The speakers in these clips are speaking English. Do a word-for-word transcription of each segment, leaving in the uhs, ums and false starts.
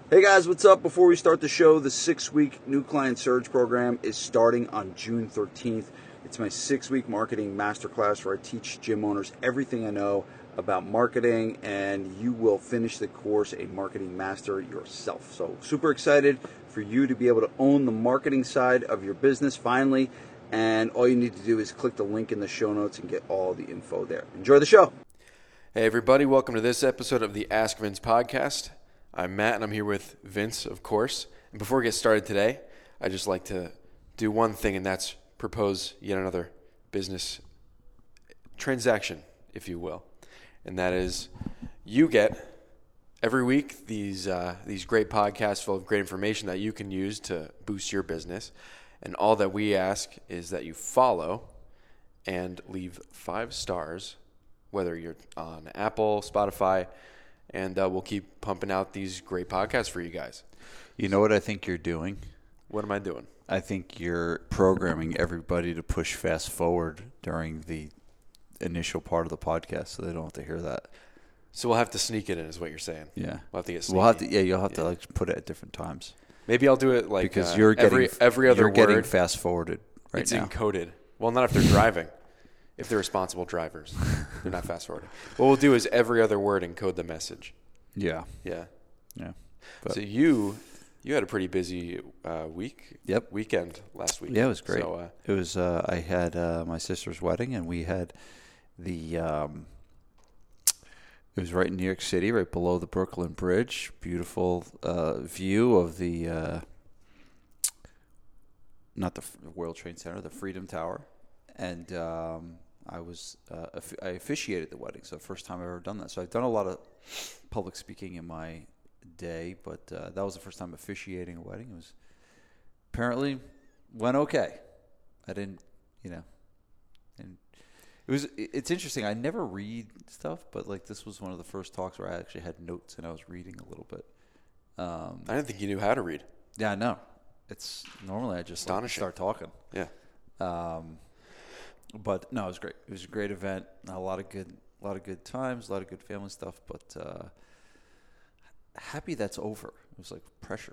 Hey guys, what's up? Before we start the show, the six-week New Client Surge program is starting on June thirteenth. It's my six-week marketing masterclass where I teach gym owners everything I know about marketing, and you will finish the course a marketing master yourself. So super excited for you to be able to own the marketing side of your business finally, and all you need to do is click the link in the show notes and get all the info there. Enjoy the show. Hey everybody, welcome to this episode of the Ask Vince podcast. I'm Matt, and I'm here with Vince, of course. And before we get started today, I'd just like to do one thing, and that's propose yet another business transaction, if you will. And that is, you get every week these uh, these great podcasts full of great information that you can use to boost your business. And all that we ask is that you follow and leave five stars, whether you're on Apple, Spotify, and uh, we'll keep pumping out these great podcasts for you guys. You know what I think you're doing? What am I doing? I think you're programming everybody to push fast forward during the initial part of the podcast so they don't have to hear that. So we'll have to sneak it in is what you're saying. Yeah. We'll have to get sneaky. We'll have to, yeah, you'll have yeah. to like put it at different times. Maybe I'll do it like because uh, you're getting, every, every other you're word. getting fast forwarded right it's now. It's encoded. Well, not if they're driving. If they're responsible drivers. They're not fast forwarding. What we'll do is every other word encode the message. Yeah. Yeah. Yeah. But so you you had a pretty busy uh, week. Yep. Weekend last week. Yeah, it was great. So, uh, it was. Uh, I had uh, my sister's wedding, and we had the. Um, it was right in New York City, right below the Brooklyn Bridge. Beautiful uh, view of the. Uh, not the World Trade Center, the Freedom Tower, and. Um, I was uh, I officiated the wedding, so first time I've ever done that. So I've done a lot of public speaking in my day, but uh, that was the first time officiating a wedding. It was apparently went okay. I didn't, you know, and it was. It's interesting. I never read stuff, but like this was one of the first talks where I actually had notes and I was reading a little bit. Um, I didn't think you knew how to read. Yeah, I know. It's normally I just like, start talking. Yeah. Um, But no, it was great. It was a great event. A lot of good, a lot of good times, a lot of good family stuff. But uh, happy that's over. It was like pressure.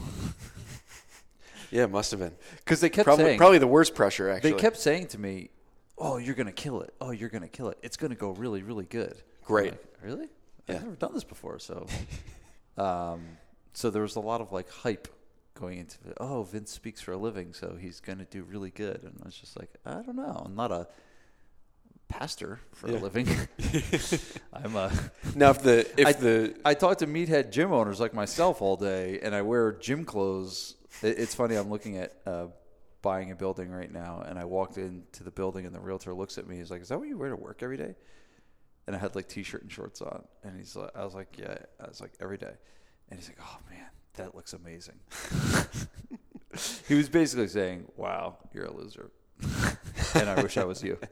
Yeah, it must have been because they kept probably, saying probably the worst pressure. Actually, they kept saying to me, "Oh, you're gonna kill it. Oh, you're gonna kill it. It's gonna go really, really good." Great. Like, really? Yeah. I've never done this before. So, um, so there was a lot of like hype going into it. Oh, Vince speaks for a living, so he's going to do really good. And I was just like, I don't know. I'm not a pastor for yeah. a living. I'm a now if the if I, the I talk to meathead gym owners like myself all day, and I wear gym clothes. It, it's funny. I'm looking at uh, buying a building right now, and I walked into the building, and the realtor looks at me. He's like, "Is that what you wear to work every day?" And I had like t-shirt and shorts on, and he's like, I was like, "Yeah." I was like, "Every day," and he's like, "Oh man, that looks amazing." He was basically saying, "Wow, you're a loser," and I wish I was you.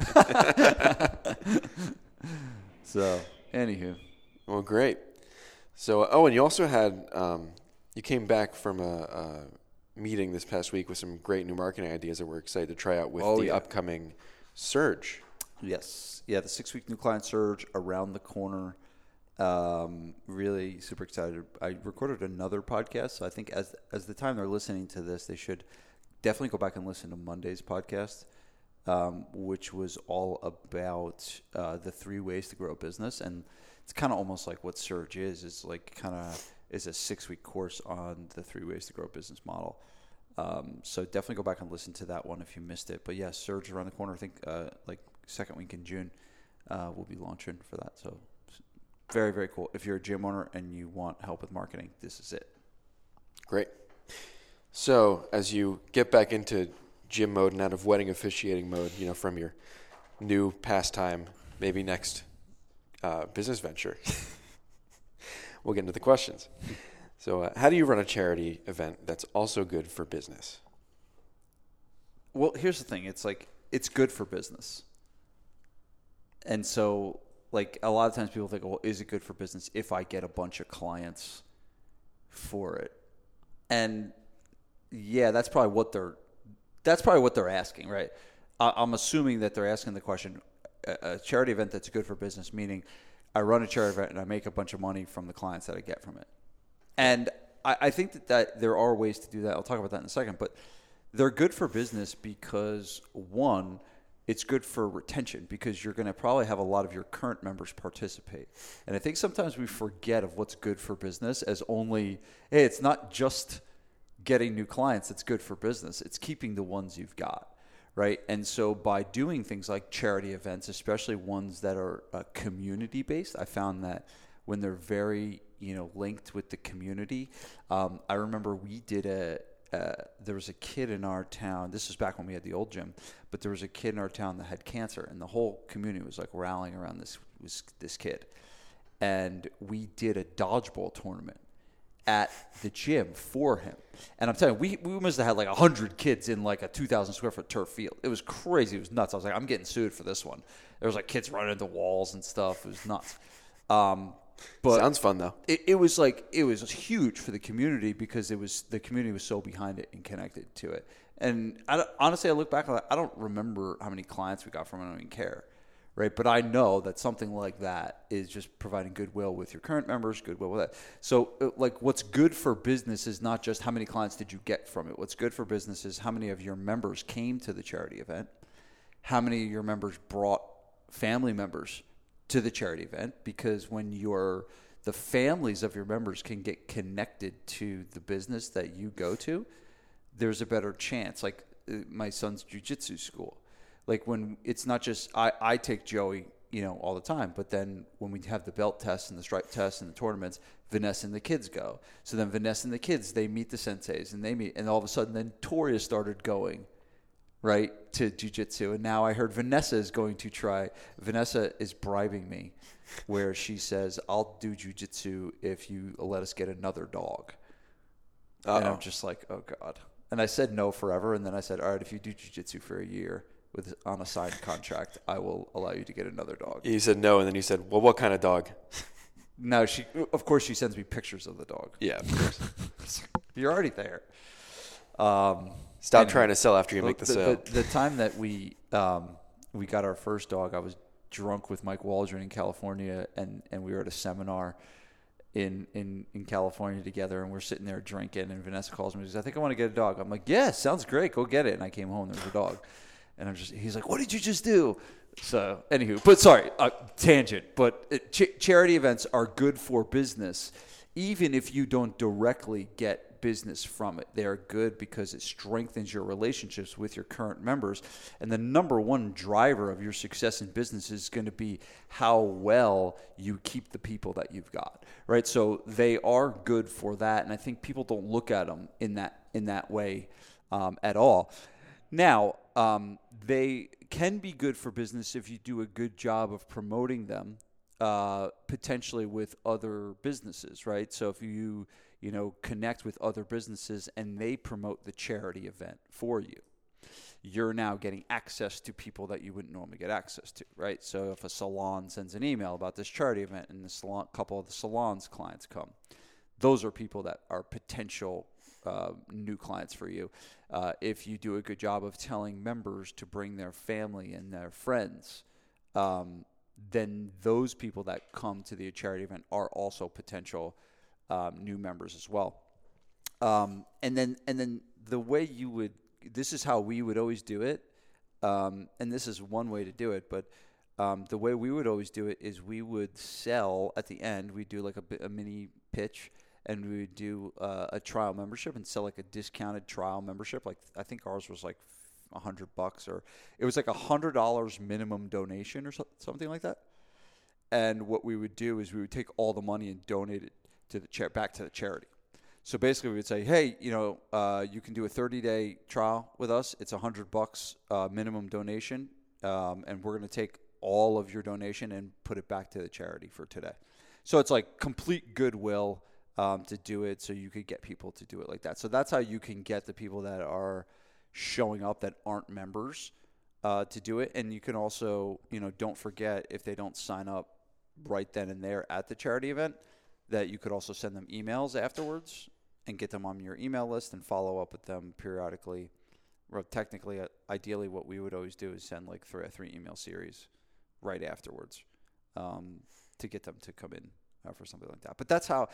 So, anywho, well, great. So, oh, and you also had um, you came back from a, a meeting this past week with some great new marketing ideas that we're excited to try out with oh, the yeah. upcoming Surge. Yes, yeah, the six-week New Client Surge around the corner. Um, really super excited. I recorded another podcast, so I think as as the time they're listening to this, they should definitely go back and listen to Monday's podcast, um, which was all about uh, the three ways to grow a business, and it's kind of almost like what Surge is. It's like kind of is a six week course on the three ways to grow a business model. Um, so definitely go back and listen to that one if you missed it. But yeah, Surge around the corner. I think uh, like second week in June, uh, we'll be launching for that. So. Very, very cool. If you're a gym owner and you want help with marketing, this is it. Great. So as you get back into gym mode and out of wedding officiating mode, you know, from your new pastime, maybe next uh, business venture, we'll get into the questions. So uh, how do you run a charity event that's also good for business? Well, here's the thing. It's like, it's good for business. And so, like, a lot of times people think, well, is it good for business if I get a bunch of clients for it? And yeah, that's probably what they're, that's probably what they're asking, right? I, I'm assuming that they're asking the question, a, a charity event that's good for business, meaning I run a charity event and I make a bunch of money from the clients that I get from it. And I, I think that, that there are ways to do that. I'll talk about that in a second. But they're good for business because, one, it's good for retention because you're going to probably have a lot of your current members participate. And I think sometimes we forget of what's good for business as only, hey, it's not just getting new clients that's good for business. It's keeping the ones you've got, right? And so by doing things like charity events, especially ones that are uh, community-based, I found that when they're very, you know, linked with the community. Um, I remember we did a, uh, there was a kid in our town, this was back when we had the old gym, but there was a kid in our town that had cancer, and the whole community was like rallying around this, was this kid. And we did a dodgeball tournament at the gym for him. And I'm telling you, we, we must have had like one hundred kids in like a two thousand square foot turf field. It was crazy. It was nuts. I was like, I'm getting sued for this one. There was like kids running into walls and stuff. It was nuts. Um, but Sounds fun though. It, it was like, it was huge for the community because it was, the community was so behind it and connected to it. And I, honestly, I look back, I don't remember how many clients we got from it. I don't even care. Right. But I know that something like that is just providing goodwill with your current members, goodwill with that. So like what's good for business is not just how many clients did you get from it. What's good for business is how many of your members came to the charity event, how many of your members brought family members to the charity event, because when your the families of your members can get connected to the business that you go to, there's a better chance. Like my son's jiu-jitsu school. Like when it's not just I, I take Joey, you know, all the time, but then when we have the belt tests and the stripe tests and the tournaments, Vanessa and the kids go. So then Vanessa and the kids, they meet the senseis and they meet, and all of a sudden then Toria started going, right, to jiu-jitsu. And now I heard Vanessa is going to try. Vanessa is bribing me where she says, I'll do jiu-jitsu if you let us get another dog. Uh-oh. And I'm just like, oh God. And I said no forever. And then I said, all right, if you do jiu-jitsu for a year, with on a signed contract, I will allow you to get another dog. You said no, and then you said, well, what kind of dog? No, she, of course, she sends me pictures of the dog. Yeah, of course. You're already there. Um, Stop anyway, trying to sell after you make the, the sale. The, the time that we um, we got our first dog, I was drunk with Mike Waldron in California, and, and we were at a seminar in, in, in California together, and we're sitting there drinking, and Vanessa calls me and says, I think I want to get a dog. I'm like, yeah, sounds great. Go get it. And I came home, there was a dog. And I'm just, he's like, what did you just do? So, anywho, but sorry, uh, tangent. But it, ch- charity events are good for business, even if you don't directly get business from it. They are good because it strengthens your relationships with your current members. And the number one driver of your success in business is going to be how well you keep the people that you've got, right? So they are good for that. And I think people don't look at them in that, in that way um, at all. Now, um, they can be good for business if you do a good job of promoting them, uh, potentially with other businesses, right? So if you, you know, connect with other businesses and they promote the charity event for you, you're now getting access to people that you wouldn't normally get access to, right? So if a salon sends an email about this charity event and the salon, couple of the salon's clients come, those are people that are potential Uh, new clients for you. Uh, if you do a good job of telling members to bring their family and their friends, um, then those people that come to the charity event are also potential um, new members as well. Um, and then, and then the way you would, this is how we would always do it. Um, and this is one way to do it, but um, the way we would always do it is we would sell at the end. We do like a, a mini pitch. And we would do uh, a trial membership and sell like a discounted trial membership. Like I think ours was like a hundred bucks, or it was like a hundred dollars minimum donation or so, something like that. And what we would do is we would take all the money and donate it to the cha- back to the charity. So basically, we would say, hey, you know, uh, you can do a thirty day trial with us. It's a hundred bucks uh, minimum donation, um, and we're going to take all of your donation and put it back to the charity for today. So it's like complete goodwill. Um, to do it, so you could get people to do it like that. So that's how you can get the people that are showing up that aren't members uh, to do it. And you can also, you know, don't forget if they don't sign up right then and there at the charity event, that you could also send them emails afterwards and get them on your email list and follow up with them periodically. Well, technically, uh, ideally, what we would always do is send like three, a three email series right afterwards um, to get them to come in uh, for something like that. But that's how.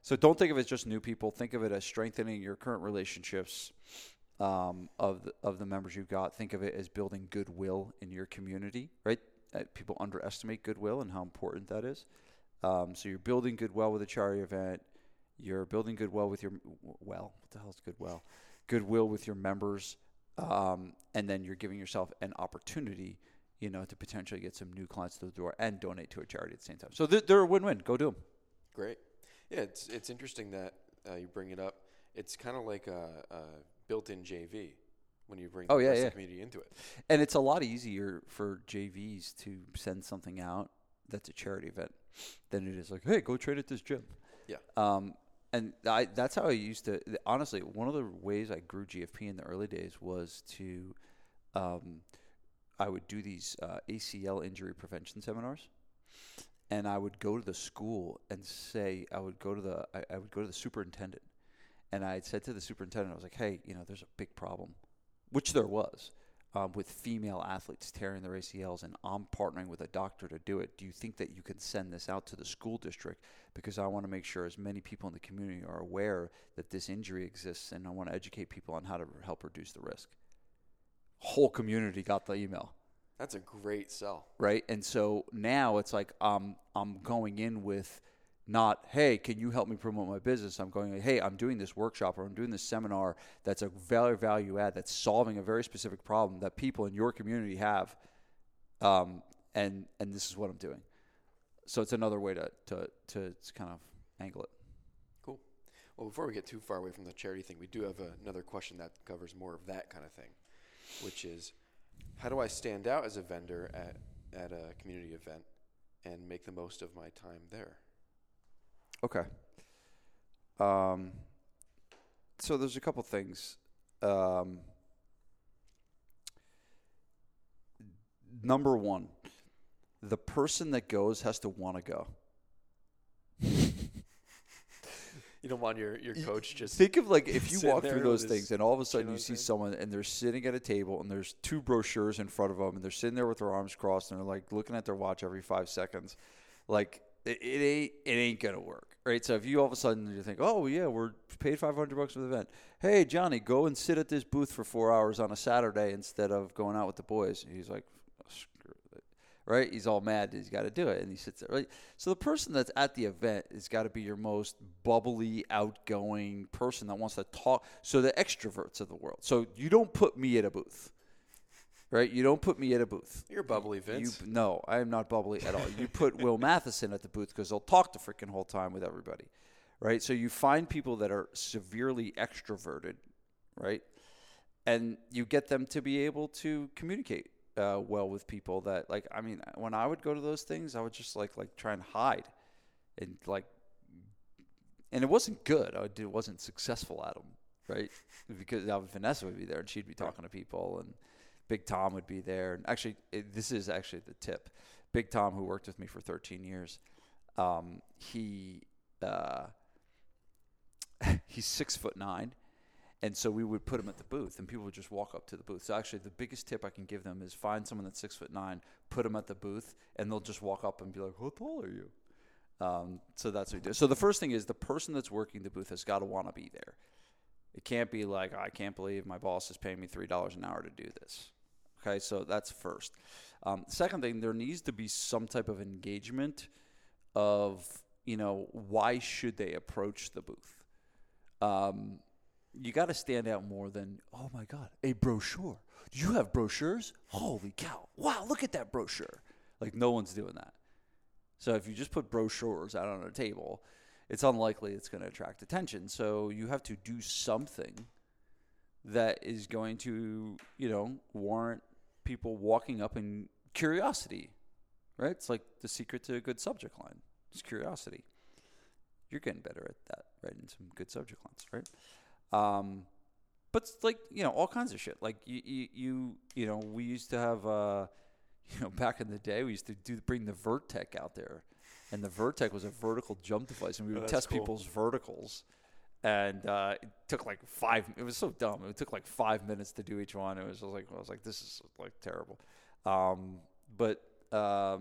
So don't think of it as just new people. Think of it as strengthening your current relationships um, of the, of the members you've got. Think of it as building goodwill in your community, right? Uh, people underestimate goodwill and how important that is. Um, so you're building goodwill with a charity event. You're building goodwill with your well. What the hell is goodwill? Goodwill with your members, um, and then you're giving yourself an opportunity, you know, to potentially get some new clients to the door and donate to a charity at the same time. So they're, they're a win-win. Go do them. Great. Yeah, it's it's interesting that uh, you bring it up. It's kind of like a, a built-in J V when you bring oh, the yeah, rest yeah. of the community into it. And it's a lot easier for J Vs to send something out that's a charity event than it is like, hey, go train at this gym. Yeah. Um, and I, that's how I used to, honestly, one of the ways I grew G F P in the early days was to, um, I would do these uh, A C L injury prevention seminars. And I would go to the school and say, I would go to the, I, I would go to the superintendent. And I had said to the superintendent, I was like, hey, you know, there's a big problem, which there was, um, with female athletes tearing their A C Ls, and I'm partnering with a doctor to do it. Do you think that you can send this out to the school district? Because I want to make sure as many people in the community are aware that this injury exists, and I want to educate people on how to help reduce the risk. Whole community got the email. That's a great sell. Right? And so now it's like um, I'm going in with not, hey, can you help me promote my business? I'm going, hey, I'm doing this workshop or I'm doing this seminar that's a value value add that's solving a very specific problem that people in your community have, um, and and this is what I'm doing. So it's another way to to to kind of angle it. Cool. Well, before we get too far away from the charity thing, we do have a, another question that covers more of that kind of thing, which is, how do I stand out as a vendor at, at a community event and make the most of my time there? Okay. Um, so there's a couple things. Um, number one, the person that goes has to want to go. You don't want your, your coach just think of like if you sitting walk there through those with things his and all of a sudden chin on you his see head. someone and they're sitting at a table and there's two brochures in front of them and they're sitting there with their arms crossed and they're like looking at their watch every five seconds. Like it, it ain't it ain't gonna work, right? So if you all of a sudden you think, oh yeah, we're paid five hundred bucks for the event. Hey Johnny, go and sit at this booth for four hours on a Saturday instead of going out with the boys. And he's like, oh, screw it. Right? He's all mad that he's got to do it, and he sits there. Right? So the person that's at the event has got to be your most bubbly, outgoing person that wants to talk. So the extroverts of the world. So you don't put me at a booth, right? You don't put me at a booth. You're bubbly, Vince. You, no, I am not bubbly at all. You put Will Matheson at the booth because they'll talk the freaking whole time with everybody, right? So you find people that are severely extroverted, right? And you get them to be able to communicate Uh, well with people that like, I mean, when I would go to those things, I would just like, like try and hide and like, and it wasn't good. I would, it wasn't successful at them, right? Because uh, Vanessa would be there and she'd be talking to people and Big Tom would be there. And actually, it, this is actually the tip. Big Tom, who worked with me for thirteen years, um, he, uh, he's six foot nine. And so we would put them at the booth, and people would just walk up to the booth. So actually, the biggest tip I can give them is find someone that's six foot nine, put them at the booth, and they'll just walk up and be like, "How tall are you?" Um, so that's what we do. So the first thing is the person that's working the booth has got to want to be there. It can't be like, "I can't believe my boss is paying me three dollars an hour to do this." Okay, so that's first. Um, second thing, there needs to be some type of engagement of, you know, why should they approach the booth? Um, You got to stand out more than, oh my God, a brochure. Do you have brochures? Holy cow. Wow, look at that brochure. Like no one's doing that. So if you just put brochures out on a table, it's unlikely it's going to attract attention. So you have to do something that is going to, you know, warrant people walking up in curiosity, right? It's like the secret to a good subject line. It's curiosity. You're getting better at that, writing some good subject lines, right? Um, but it's like, you know, all kinds of shit. Like you, you, you, you know, we used to have, uh, you know, back in the day, we used to do bring the Vertec out there, and the Vertec was a vertical jump device, and we would Oh, test cool. people's verticals, and uh, it took like five. It was so dumb. It took like five minutes to do each one. It was just like I was like, this is like terrible. Um, but um,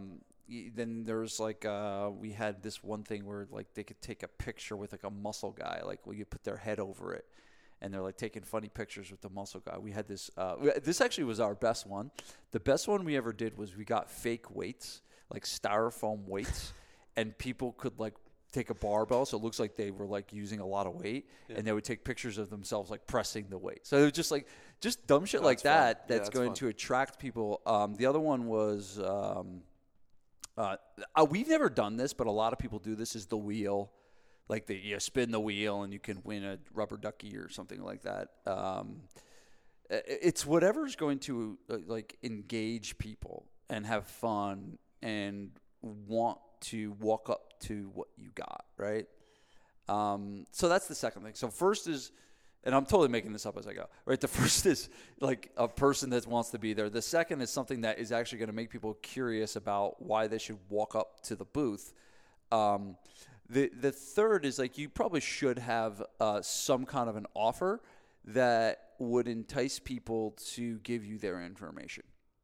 y- then there's like uh, we had this one thing where like they could take a picture with like a muscle guy, like where you put their head over it, and they're like taking funny pictures with the muscle guy. We had this. Uh, this actually was our best one. The best one we ever did was we got fake weights, like styrofoam weights, and people could like take a barbell, so it looks like they were like using a lot of weight, yeah. and they would take pictures of themselves like pressing the weight. So it was just like just dumb shit that's like that fun. that's, yeah, that's going fun. to attract people. Um, the other one was um, uh, uh, we've never done this, but a lot of people do this. Is the wheel, like the you spin the wheel and you can win a rubber ducky or something like that. Um, it's whatever's going to uh, like engage people and have fun and want to walk up to what you got, right? Um, so that's the second thing. So first is, and I'm totally making this up as I go, right? The first is like a person that wants to be there. The second is something that is actually going to make people curious about why they should walk up to the booth. Um, the the third is like you probably should have uh, some kind of an offer that would entice people to give you their information.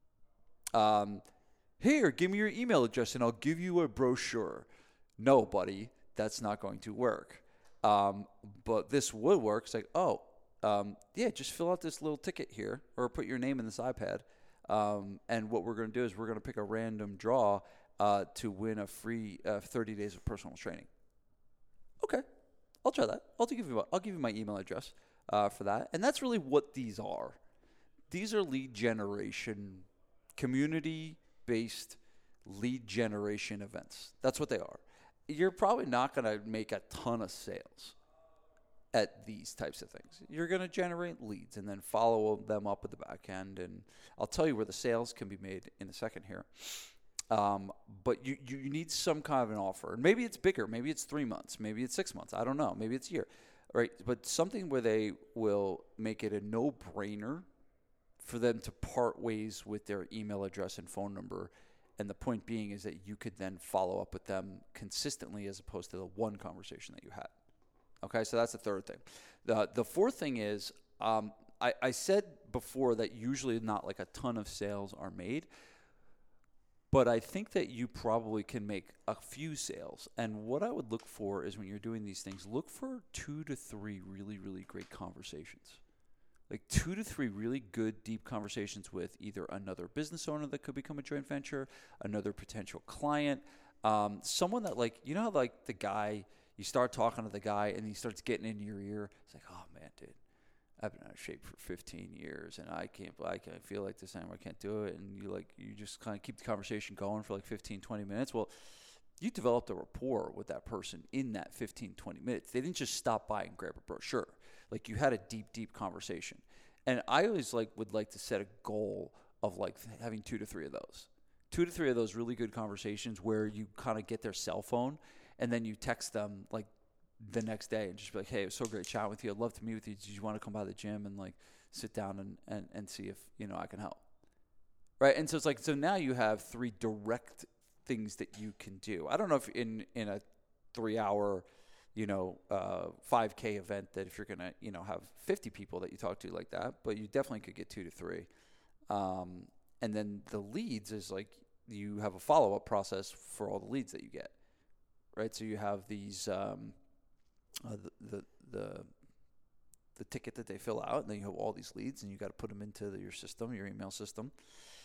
Um, Here, give me your email address and I'll give you a brochure. No, buddy, that's not going to work. Um, but this would work. It's like, oh, um, yeah, just fill out this little ticket here or put your name in this iPad. Um, and what we're going to do is we're going to pick a random draw uh, to win a free uh, thirty days of personal training. Okay, I'll try that. I'll give you, I'll give you my email address uh, for that. And that's really what these are. These are lead generation, community-based lead generation events. That's what they are. You're probably not going to make a ton of sales at these types of things. You're going to generate leads and then follow them up at the back end. And I'll tell you where the sales can be made in a second here. Um, but you, you need some kind of an offer. And maybe it's bigger. Maybe it's three months. Maybe it's six months. I don't know. Maybe it's a year. Right? But something where they will make it a no-brainer for them to part ways with their email address and phone number. And the point being is that you could then follow up with them consistently as opposed to the one conversation that you had. Okay, so that's the third thing. The the fourth thing is, um, I, I said before that usually not like a ton of sales are made, but I think that you probably can make a few sales. And what I would look for is when you're doing these things, look for two to three really, really great conversations. Like two to three really good, deep conversations with either another business owner that could become a joint venture, another potential client, um, someone that like, you know how like the guy, you start talking to the guy and he starts getting into your ear. It's like, oh man, dude, I've been out of shape for fifteen years and I can't, I can't feel like this anymore. I can't do it. And you like, you just kind of keep the conversation going for like fifteen, twenty minutes. Well, you developed a rapport with that person in that fifteen, twenty minutes. They didn't just stop by and grab a brochure. Like you had a deep, deep conversation. And I always like would like to set a goal of like having two to three of those. Two to three of those really good conversations where you kind of get their cell phone and then you text them like the next day and just be like, hey, it was so great chatting with you. I'd love to meet with you. Did you want to come by the gym and like sit down and, and, and see if, you know, I can help? Right. And so it's like, so now you have three direct things that you can do. I don't know if in, in a three hour, you know, uh, five K event that if you're going to, you know, have fifty people that you talk to like that, but you definitely could get two to three. Um, and then the leads is like you have a follow-up process for all the leads that you get, right? So you have these, um, uh, the, the, the, the ticket that they fill out, and then you have all these leads and you got to put them into the, your system, your email system.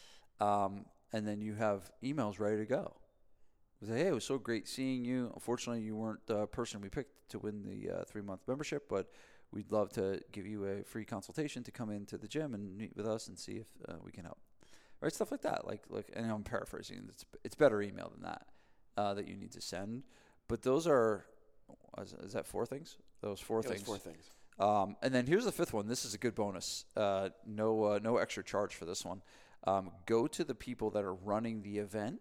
Um, and then you have emails ready to go. Say, hey, it was so great seeing you. Unfortunately, you weren't the person we picked to win the uh, three-month membership, but we'd love to give you a free consultation to come into the gym and meet with us and see if uh, we can help. Right, stuff like that. Like, like, and I'm paraphrasing. It's it's better email than that uh, that you need to send. But those are, is, is that four things? Those four yeah, things. Those four things. Um, and then here's the fifth one. This is a good bonus. Uh, no, uh, no extra charge for this one. Um, go to the people that are running the event.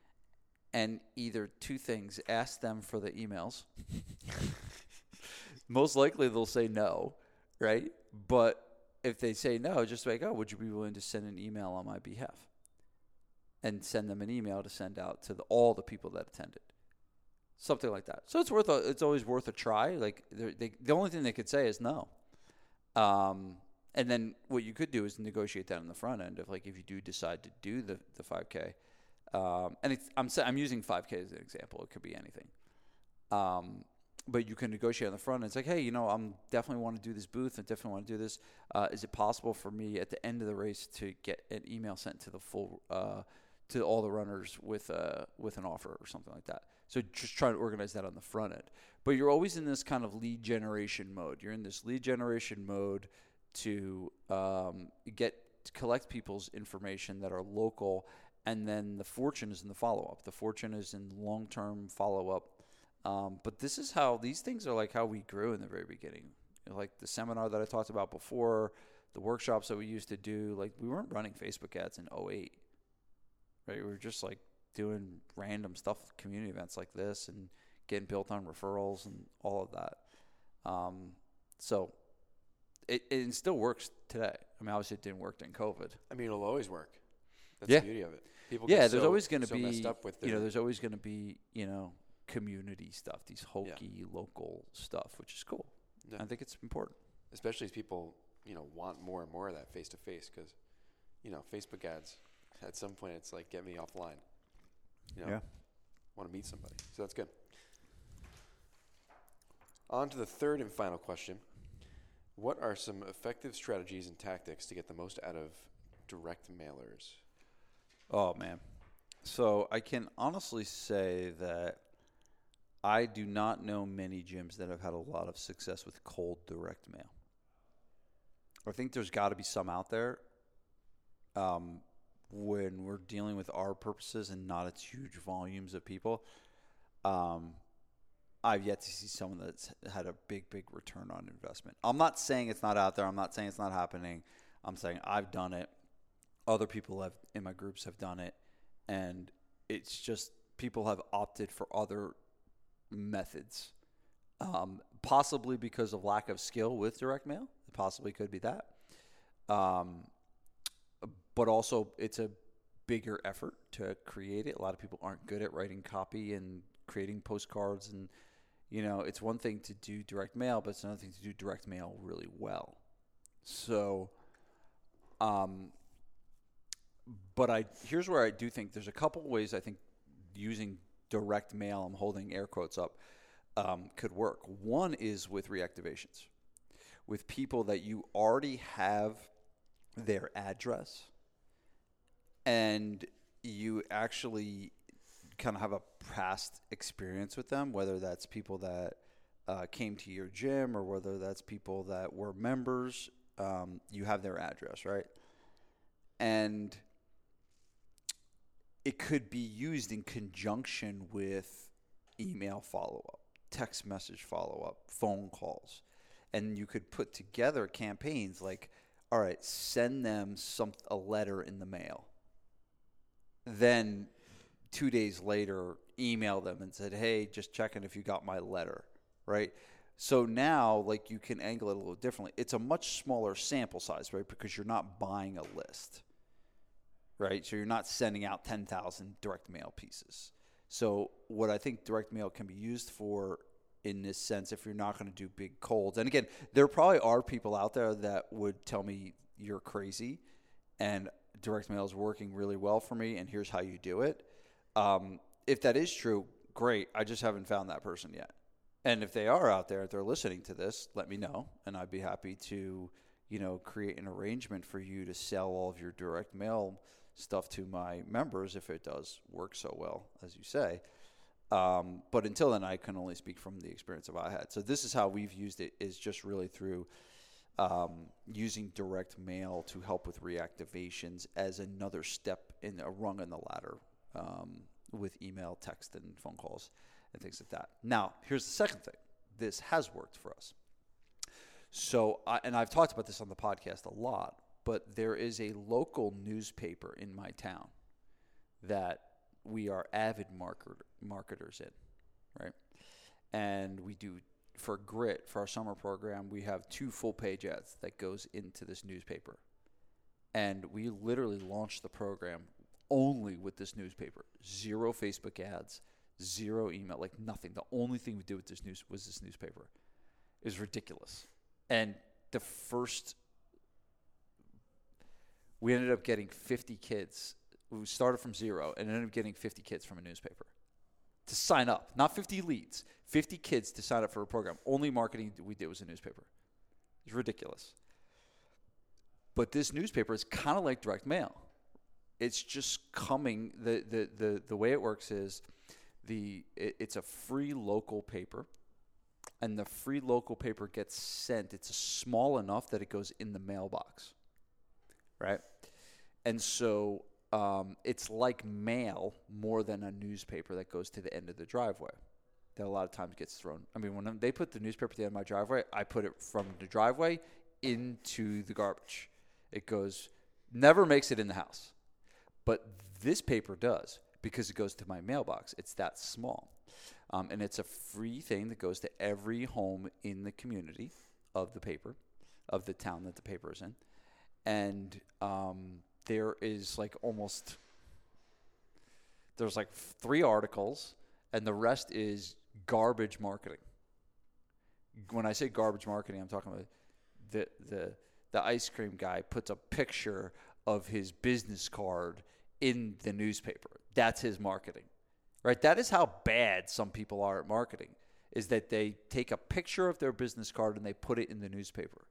And either two things, ask them for the emails. Most likely they'll say no, right? But if they say no, just like, oh, would you be willing to send an email on my behalf? And send them an email to send out to the, all the people that attended. Something like that. So it's worth a, it's always worth a try. Like they, the only thing they could say is no. Um, and then what you could do is negotiate that on the front end of like if you do decide to do the, the five K. Um, and it's, I'm I'm using five K as an example. It could be anything. Um, but you can negotiate on the front. And it's like, hey, you know, I'm definitely want to do this booth. I definitely want to do this. Uh, is it possible for me at the end of the race to get an email sent to the full uh, to all the runners with uh, with an offer or something like that? So just try to organize that on the front end. But you're always in this kind of lead generation mode. You're in this lead generation mode to um, get to collect people's information that are local, and then the fortune is in the follow-up. The fortune is in long-term follow-up. Um, but this is how, these things are like how we grew in the very beginning. You know, like the seminar that I talked about before, the workshops that we used to do, like we weren't running Facebook ads in oh eight, right? We were just like doing random stuff, community events like this and getting built on referrals and all of that. Um, so it, it still works today. I mean, obviously it didn't work during COVID. I mean, it'll always work. That's yeah. the beauty of it. People yeah, get there's so, always going to so be, messed up with their, you know, there's always going to be, you know, community stuff, these hokey yeah. local stuff, which is cool. Yeah. I think it's important. Especially as people, you know, want more and more of that face-to-face because, you know, Facebook ads, at some point it's like, get me offline. You know, yeah. want to meet somebody. So that's good. On to the third and final question. What are some effective strategies and tactics to get the most out of direct mailers? Oh, man. So I can honestly say that I do not know many gyms that have had a lot of success with cold direct mail. I think there's got to be some out there. Um, when we're dealing with our purposes and not its huge volumes of people, um, I've yet to see someone that's had a big, big return on investment. I'm not saying it's not out there. I'm not saying it's not happening. I'm saying I've done it. Other people have in my groups have done it. And it's just people have opted for other methods, um, possibly because of lack of skill with direct mail. It possibly could be that. Um, but also it's a bigger effort to create it. A lot of people aren't good at writing copy and creating postcards. And, you know, it's one thing to do direct mail, but it's another thing to do direct mail really well. So, um, but I here's where I do think there's a couple of ways I think using direct mail, I'm holding air quotes up, um, could work. One is with reactivations, with people that you already have their address and you actually kind of have a past experience with them, whether that's people that uh, came to your gym or whether that's people that were members, um, you have their address, right? And it could be used in conjunction with email follow-up, text message follow-up, phone calls. And you could put together campaigns like, all right, send them some a letter in the mail. Then two days later, email them and said, hey, just checking if you got my letter, right? So now, like, you can angle it a little differently. It's a much smaller sample size, right, because you're not buying a list, right? So you're not sending out ten thousand direct mail pieces. So what I think direct mail can be used for in this sense, if you're not going to do big colds, and again, there probably are people out there that would tell me you're crazy and direct mail is working really well for me and here's how you do it. Um, if that is true, great. I just haven't found that person yet. And if they are out there, if they're listening to this, let me know. And I'd be happy to, you know, create an arrangement for you to sell all of your direct mail stuff to my members if it does work so well, as you say. Um, but until then, I can only speak from the experience that I had. So this is how we've used it, is just really through um, using direct mail to help with reactivations as another step in a rung in the ladder um, with email, text, and phone calls and things like that. Now, here's the second thing. This has worked for us. So, I, and I've talked about this on the podcast a lot, but there is a local newspaper in my town that we are avid market, marketers in, right? And we do, for Grit, for our summer program, we have two full-page ads that goes into this newspaper. And we literally launched the program only with this newspaper. Zero Facebook ads, zero email, like nothing. The only thing we did with this news was this newspaper. It was ridiculous. And the first, we ended up getting fifty kids we started from zero and ended up getting fifty kids from a newspaper to sign up. Not fifty leads, fifty kids to sign up for a program. Only marketing we did was a newspaper. It's ridiculous. But this newspaper is kind of like direct mail. It's just coming. The the the, the way it works is the it, it's a free local paper, and the free local paper gets sent. It's small enough that it goes in the mailbox, right? And so um, it's like mail more than a newspaper that goes to the end of the driveway. That a lot of times gets thrown. I mean, when they put the newspaper at the end of my driveway, I put it from the driveway into the garbage. It goes, never makes it in the house. But this paper does because it goes to my mailbox. It's that small. Um, and it's a free thing that goes to every home in the community of the paper, of the town that the paper is in. And um, there is like almost, there's like three articles, and the rest is garbage marketing. When I say garbage marketing, I'm talking about the the the ice cream guy puts a picture of his business card in the newspaper. That's his marketing, right? That is how bad some people are at marketing, is that they take a picture of their business card and they put it in the newspaper,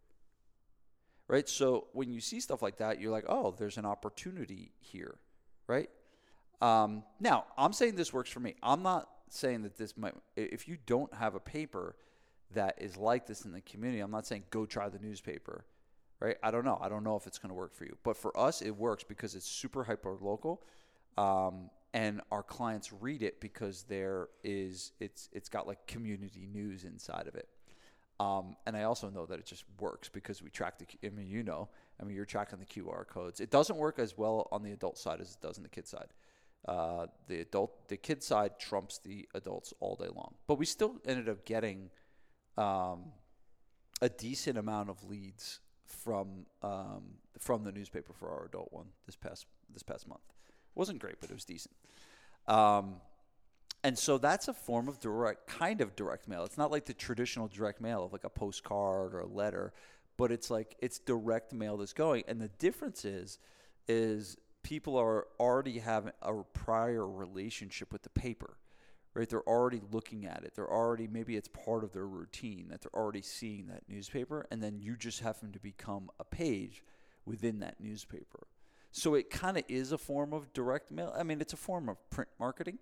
right? So when you see stuff like that, you're like, oh, there's an opportunity here, right? Um, now, I'm saying this works for me. I'm not saying that this might, if you don't have a paper that is like this in the community, I'm not saying go try the newspaper, right? I don't know. I don't know if it's going to work for you. But for us, it works because it's super hyper local, um, and our clients read it because there is it's it's got like community news inside of it. Um, and I also know that it just works because we track the. I mean, you know, I mean, you're tracking the Q R codes. It doesn't work as well on the adult side as it does on the kid side. Uh, the adult, the kid side trumps the adults all day long. But we still ended up getting um, a decent amount of leads from um, from the newspaper for our adult one this past this past month. It wasn't great, but it was decent. Um, and so that's a form of direct, kind of direct mail. It's not like the traditional direct mail of like a postcard or a letter, but it's like it's direct mail that's going. And the difference is, is people are already having a prior relationship with the paper, right? They're already looking at it. They're already, maybe it's part of their routine that they're already seeing that newspaper, and then you just happen to become a page within that newspaper. So it kind of is a form of direct mail. I mean, it's a form of print marketing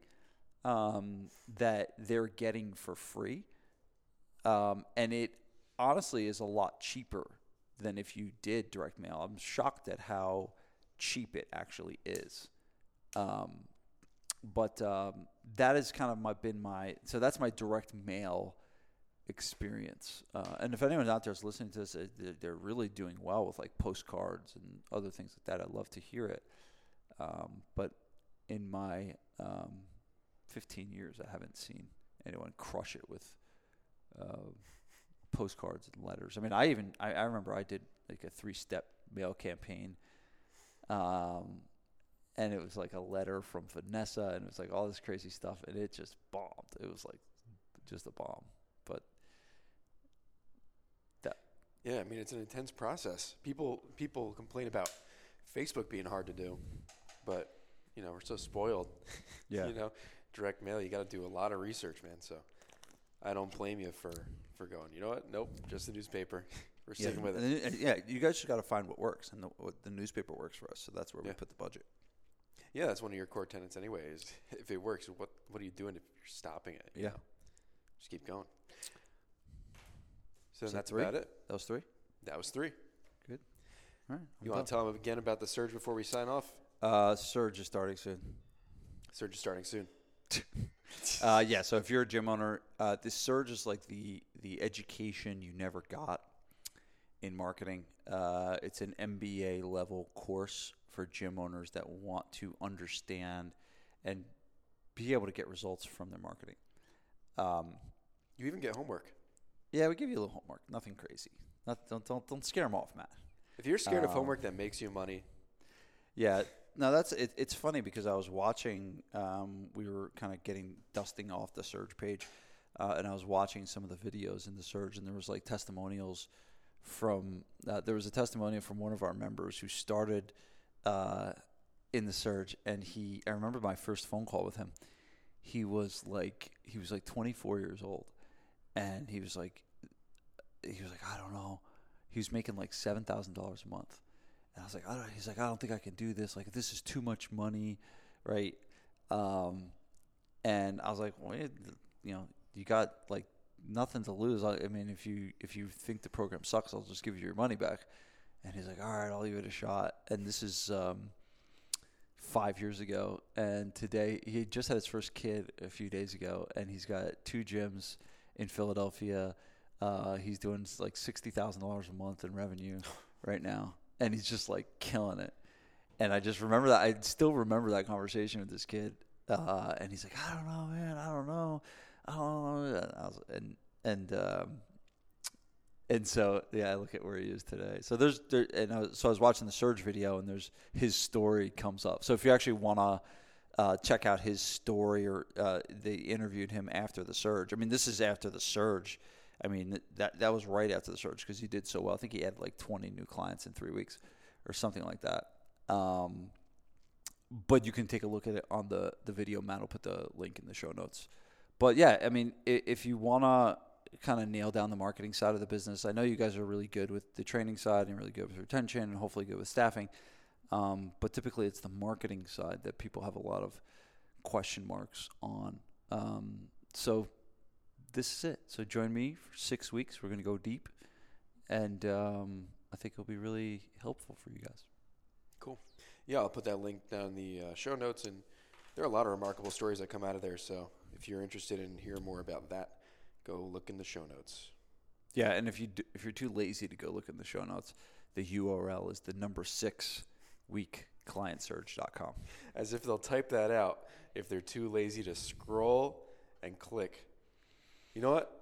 um, that they're getting for free. Um, and it honestly is a lot cheaper than if you did direct mail. I'm shocked at how cheap it actually is. Um, but um, that has kind of my, been my, so that's my direct mail experience. Uh, and if anyone's out there is listening to this, they're, they're really doing well with like postcards and other things like that. I'd love to hear it. Um, but in my um, fifteen years, I haven't seen anyone crush it with uh, postcards and letters. I mean, I even, I, I remember I did like a three-step mail campaign. Um, and it was like a letter from Vanessa, and it was like all this crazy stuff, and it just bombed. It was like just a bomb. But that. Yeah, I mean, it's an intense process. People people complain about Facebook being hard to do, but you know, we're so spoiled. Yeah. You know, direct mail, you got to do a lot of research, man. So I don't blame you for, for going, you know what? Nope, just the newspaper. We're sticking yeah. with it. And, and, yeah, you guys just got to find what works, and the, what the newspaper works for us. So that's where yeah. we put the budget. Yeah, that's one of your core tenets anyway, is if it works, what what are you doing if you're stopping it? You Yeah. know? Just keep going. So Was that's that three? about it. That was three? That was three. Good. All right. You want to tell them again about the surge before we sign off? Uh, Surge is starting soon. Surge is starting soon. uh, yeah, so if you're a gym owner, uh, this Surge is like the, the education you never got in marketing. Uh, it's an M B A level course for gym owners that want to understand and be able to get results from their marketing. Um, you even get homework. Yeah, we give you a little homework. Nothing crazy. Not, don't don't don't scare them off, Matt. If you're scared um, of homework that makes you money. Yeah. No, that's it, it's funny because I was watching. Um, we were kind of getting dusting off the Surge page, uh, and I was watching some of the videos in the Surge, and there was like testimonials from. Uh, there was a testimonial from one of our members who started uh, in the surge, and he. I remember my first phone call with him. He was like he was like twenty-four years old, and he was like he was like I don't know. He was making like seven thousand dollars a month, and I was like, I don't. He's like, I don't think I can do this. Like, this is too much money, right? Um, and I was like, well, it, you know, you got like nothing to lose. I, I mean, if you if you think the program sucks, I'll just give you your money back. And he's like, all right, I'll give it a shot. And this is um, five years ago. And today, he just had his first kid a few days ago, and he's got two gyms in Philadelphia. Uh, he's doing like sixty thousand dollars a month in revenue right now. And he's just like killing it. And I just remember that. I still remember that conversation with this kid. Uh, and he's like, I don't know, man. I don't know. I don't know. And I was, and, and, um, and so, yeah, I look at where he is today. So there's, there, and I was, so I was watching the Surge video, and there's his story comes up. So if you actually want to uh, check out his story, or uh, they interviewed him after the Surge. I mean, this is after the Surge. I mean, that that was right after the Surge because he did so well. I think he had like twenty new clients in three weeks or something like that. Um, but you can take a look at it on the, the video. Matt will put the link in the show notes. But, yeah, I mean, if you want to kind of nail down the marketing side of the business, I know you guys are really good with the training side and really good with retention and hopefully good with staffing. Um, but typically it's the marketing side that people have a lot of question marks on. Um, so this is it. So join me for six weeks. We're going to go deep. And um, I think it'll be really helpful for you guys. Cool. Yeah, I'll put that link down in the uh, show notes. And there are a lot of remarkable stories that come out of there. So if you're interested in hearing more about that, go look in the show notes. Yeah, and if you do, if you're too lazy to go look in the show notes, the U R L is the number six week client surge dot com. As if they'll type that out if they're too lazy to scroll and click. You know what?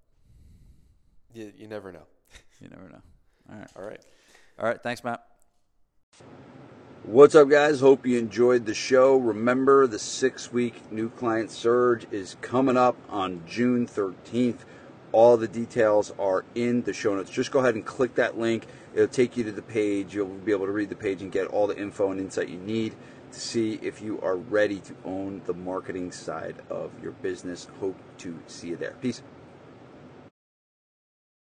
You, you never know. You never know. All right. All right. All right. Thanks, Matt. What's up, guys? Hope you enjoyed the show. Remember, the six-week new client surge is coming up on June thirteenth. All the details are in the show notes. Just go ahead and click that link. It'll take you to the page. You'll be able to read the page and get all the info and insight you need to see if you are ready to own the marketing side of your business. Hope to see you there. Peace.